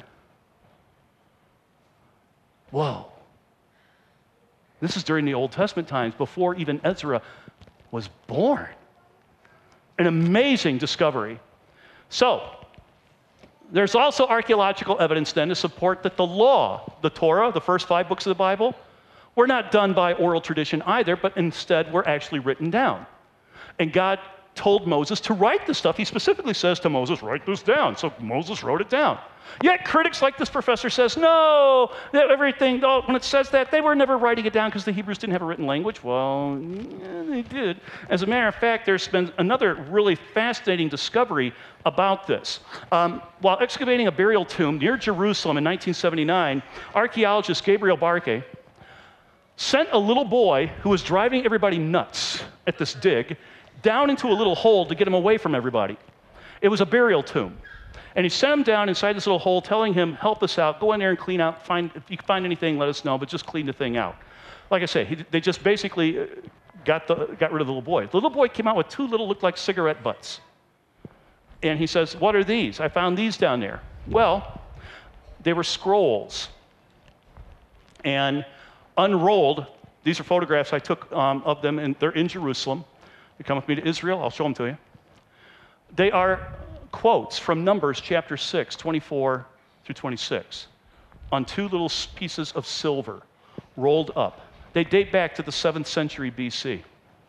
Whoa. This is during the Old Testament times, before even Ezra was born. An amazing discovery. So, there's also archaeological evidence then to support that the law, the Torah, the first 5 books of the Bible, were not done by oral tradition either, but instead were actually written down. And God told Moses to write this stuff. He specifically says to Moses, write this down. So Moses wrote it down. Yet critics like this professor says, no, everything, when it says that, they were never writing it down because the Hebrews didn't have a written language. Well, yeah, they did. As a matter of fact, there's been another really fascinating discovery about this. While excavating a burial tomb near Jerusalem in 1979, archaeologist Gabriel Barke sent a little boy who was driving everybody nuts at this dig down into a little hole to get him away from everybody. It was a burial tomb. And he sent him down inside this little hole, telling him, help us out, go in there and clean out, if you find anything, let us know, but just clean the thing out. Like I say, they just basically got rid of the little boy. The little boy came out with 2 little, looked like cigarette butts. And he says, what are these? I found these down there. Well, they were scrolls. And unrolled, these are photographs I took of them, and they're in Jerusalem. You come with me to Israel, I'll show them to you. They are quotes from Numbers chapter 6, 24 through 26, on 2 little pieces of silver rolled up. They date back to the 7th century BC.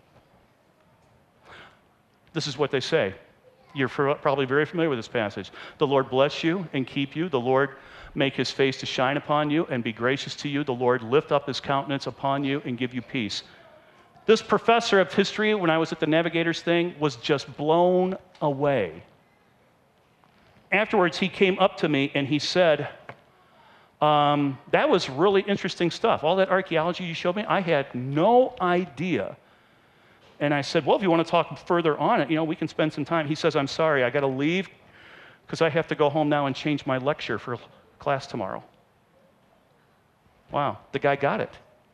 This is what they say. You're probably very familiar with this passage. The Lord bless you and keep you. The Lord make his face to shine upon you and be gracious to you. The Lord lift up his countenance upon you and give you peace. This professor of history, when I was at the Navigators thing, was just blown away. Afterwards, he came up to me and he said, that was really interesting stuff. All that archaeology you showed me, I had no idea. And I said, well, if you want to talk further on it, we can spend some time. He says, I'm sorry, I got to leave because I have to go home now and change my lecture for class tomorrow. Wow, the guy got it.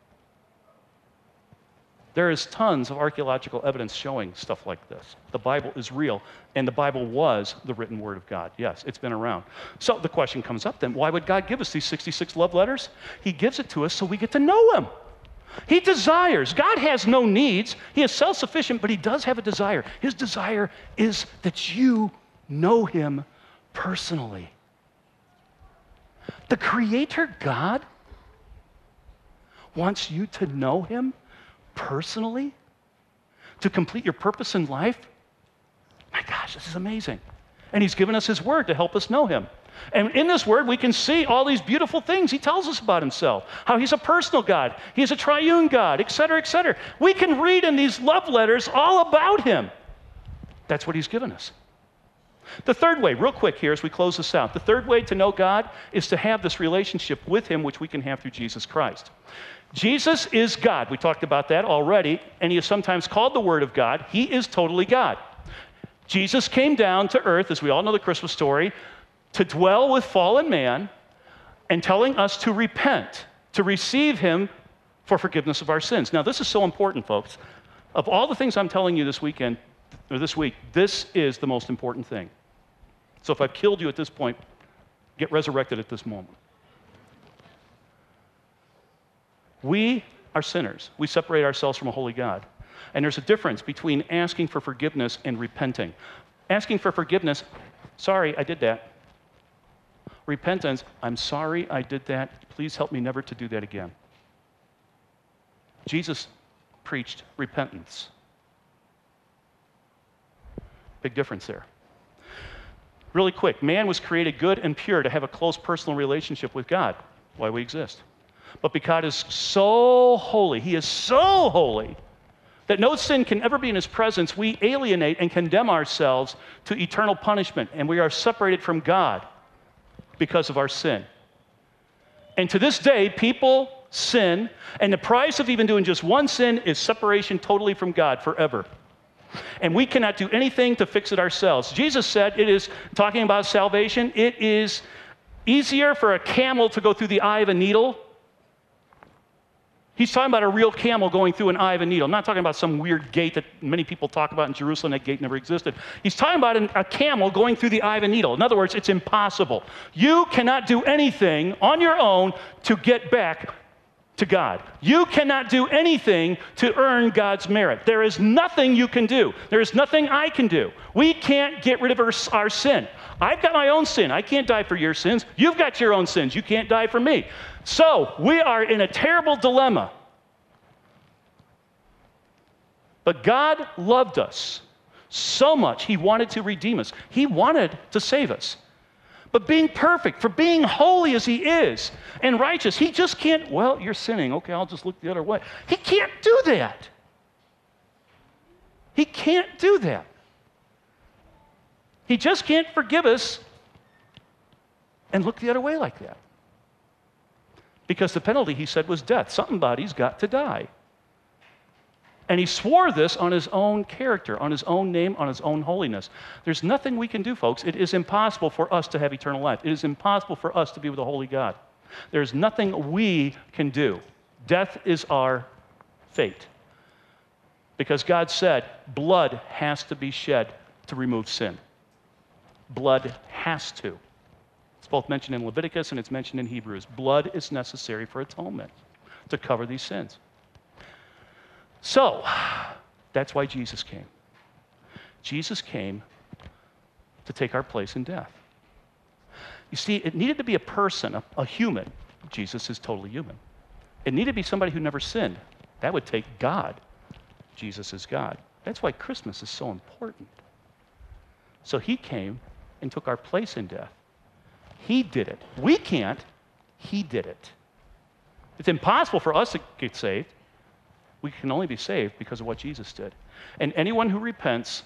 There is tons of archaeological evidence showing stuff like this. The Bible is real, and the Bible was the written word of God. Yes, it's been around. So the question comes up then, why would God give us these 66 love letters? He gives it to us so we get to know him. He desires. God has no needs. He is self-sufficient, but he does have a desire. His desire is that you know him personally. The Creator God wants you to know him personally, to complete your purpose in life. My gosh, this is amazing. And he's given us his word to help us know him. And in this word, we can see all these beautiful things he tells us about himself, how he's a personal God, he's a triune God, et cetera, et cetera. We can read in these love letters all about him. That's what he's given us. The third way, real quick here as we close this out, the third way to know God is to have this relationship with him, which we can have through Jesus Christ. Jesus is God. We talked about that already, and he is sometimes called the Word of God. He is totally God. Jesus came down to earth, as we all know the Christmas story, to dwell with fallen man and telling us to repent, to receive him for forgiveness of our sins. Now, this is so important, folks. Of all the things I'm telling you this weekend, or this week, this is the most important thing. So if I've killed you at this point, get resurrected at this moment. We are sinners. We separate ourselves from a holy God. And there's a difference between asking for forgiveness and repenting. Asking for forgiveness, sorry, I did that. Repentance, I'm sorry I did that. Please help me never to do that again. Jesus preached repentance. Big difference there. Really quick, man was created good and pure to have a close personal relationship with God. Why we exist. But because God is so holy, he is so holy, that no sin can ever be in his presence, we alienate and condemn ourselves to eternal punishment, and we are separated from God because of our sin. And to this day, people sin, and the price of even doing just one sin is separation totally from God forever. And we cannot do anything to fix it ourselves. Jesus said it is, talking about salvation, it is easier for a camel to go through the eye of a needle He's talking about a real camel going through an eye of a needle. I'm not talking about some weird gate that many people talk about in Jerusalem. That gate never existed. He's talking about a camel going through the eye of a needle. In other words, it's impossible. You cannot do anything on your own to get back to God. You cannot do anything to earn God's merit. There is nothing you can do. There is nothing I can do. We can't get rid of our sin. I've got my own sin. I can't die for your sins. You've got your own sins. You can't die for me. So we are in a terrible dilemma. But God loved us so much, He wanted to redeem us. He wanted to save us. But being perfect, for being holy as He is and righteous, He just can't, well, you're sinning. Okay, I'll just look the other way. He can't do that. He can't do that. He just can't forgive us and look the other way like that. Because the penalty, He said, was death. Somebody's got to die. And He swore this on His own character, on His own name, on His own holiness. There's nothing we can do, folks. It is impossible for us to have eternal life. It is impossible for us to be with a holy God. There's nothing we can do. Death is our fate. Because God said, blood has to be shed to remove sin. Blood has to. It's both mentioned in Leviticus and it's mentioned in Hebrews. Blood is necessary for atonement to cover these sins. So, that's why Jesus came. Jesus came to take our place in death. You see, it needed to be a person, a human. Jesus is totally human. It needed to be somebody who never sinned. That would take God. Jesus is God. That's why Christmas is so important. So He came and took our place in death. He did it. We can't. He did it. It's impossible for us to get saved. We can only be saved because of what Jesus did. And anyone who repents,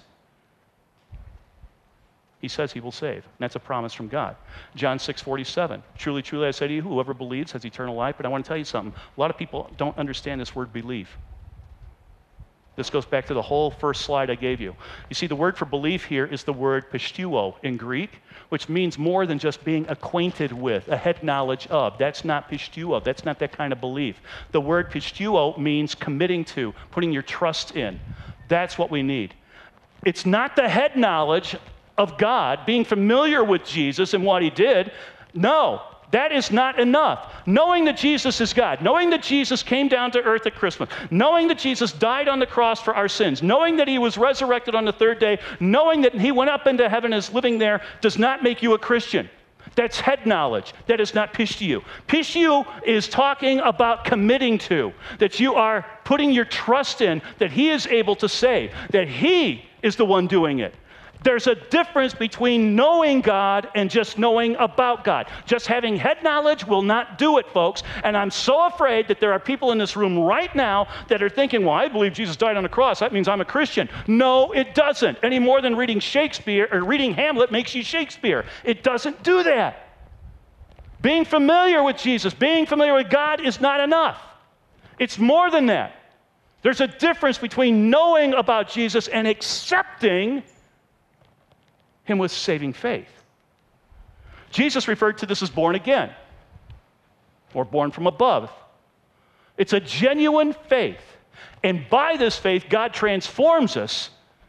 He says He will save. And that's a promise from God. John 6:47. Truly, truly, I say to you, whoever believes has eternal life. But I want to tell you something. A lot of people don't understand this word believe. This goes back to the whole first slide I gave you. You see, the word for belief here is the word pisteuo in Greek, which means more than just being acquainted with, a head knowledge of. That's not pisteuo. That's not that kind of belief. The word pisteuo means committing to, putting your trust in. That's what we need. It's not the head knowledge of God, being familiar with Jesus and what He did. No. That is not enough. Knowing that Jesus is God, knowing that Jesus came down to earth at Christmas, knowing that Jesus died on the cross for our sins, knowing that He was resurrected on the third day, knowing that He went up into heaven and is living there does not make you a Christian. That's head knowledge. That is not pisteu. Pisteu is talking about committing to, that you are putting your trust in, that He is able to save, that He is the one doing it. There's a difference between knowing God and just knowing about God. Just having head knowledge will not do it, folks. And I'm so afraid that there are people in this room right now that are thinking, well, I believe Jesus died on the cross. That means I'm a Christian. No, it doesn't. Any more than reading Shakespeare or reading Hamlet makes you Shakespeare. It doesn't do that. Being familiar with Jesus, being familiar with God is not enough. It's more than that. There's a difference between knowing about Jesus and accepting Him with saving faith. Jesus referred to this as born again or born from above. It's a genuine faith. And by this faith, God transforms us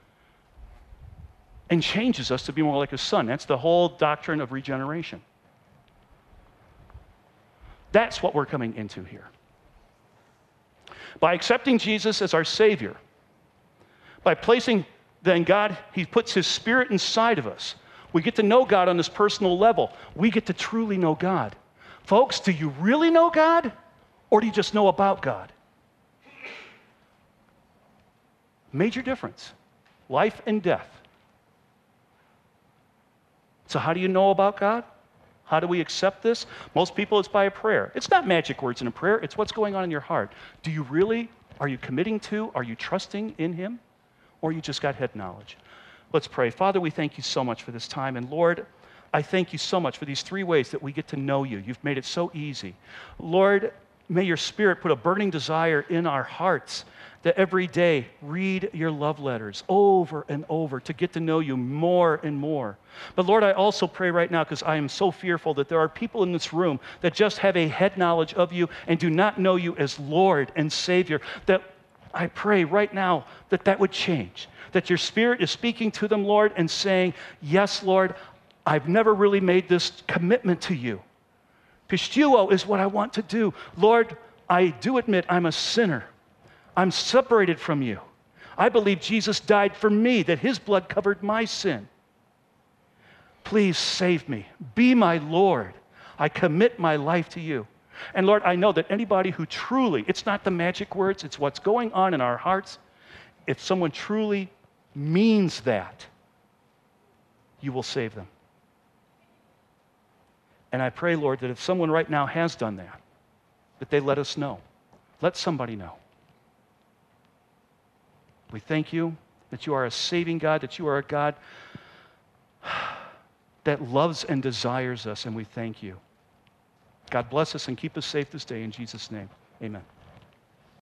and changes us to be more like His Son. That's the whole doctrine of regeneration. That's what we're coming into here. By accepting Jesus as our Savior, by placing then God, He puts His Spirit inside of us. We get to know God on this personal level. We get to truly know God. Folks, do you really know God? Or do you just know about God? Major difference. Life and death. So how do you know about God? How do we accept this? Most people, it's by a prayer. It's not magic words in a prayer. It's what's going on in your heart. Do you really, are you committing to, are you trusting in Him? Or you just got head knowledge. Let's pray. Father, we thank You so much for this time. And Lord, I thank You so much for these three ways that we get to know You. You've made it so easy. Lord, may your Spirit put a burning desire in our hearts to every day read your love letters over and over to get to know you more and more. But Lord, I also pray right now, because I am so fearful that there are people in this room that just have a head knowledge of you and do not know you as Lord and Savior, that I pray right now that that would change, that your Spirit is speaking to them, Lord, and saying, yes, Lord, I've never really made this commitment to you. Pistuo is what I want to do. Lord, I do admit I'm a sinner. I'm separated from you. I believe Jesus died for me, that his blood covered my sin. Please save me. Be my Lord. I commit my life to you. And Lord, I know that anybody who truly, it's not the magic words, it's what's going on in our hearts. If someone truly means that, you will save them. And I pray, Lord, that if someone right now has done that they let us know. Let somebody know. We thank you that you are a saving God, that you are a God that loves and desires us, and we thank you. God bless us and keep us safe this day in Jesus' name. Amen.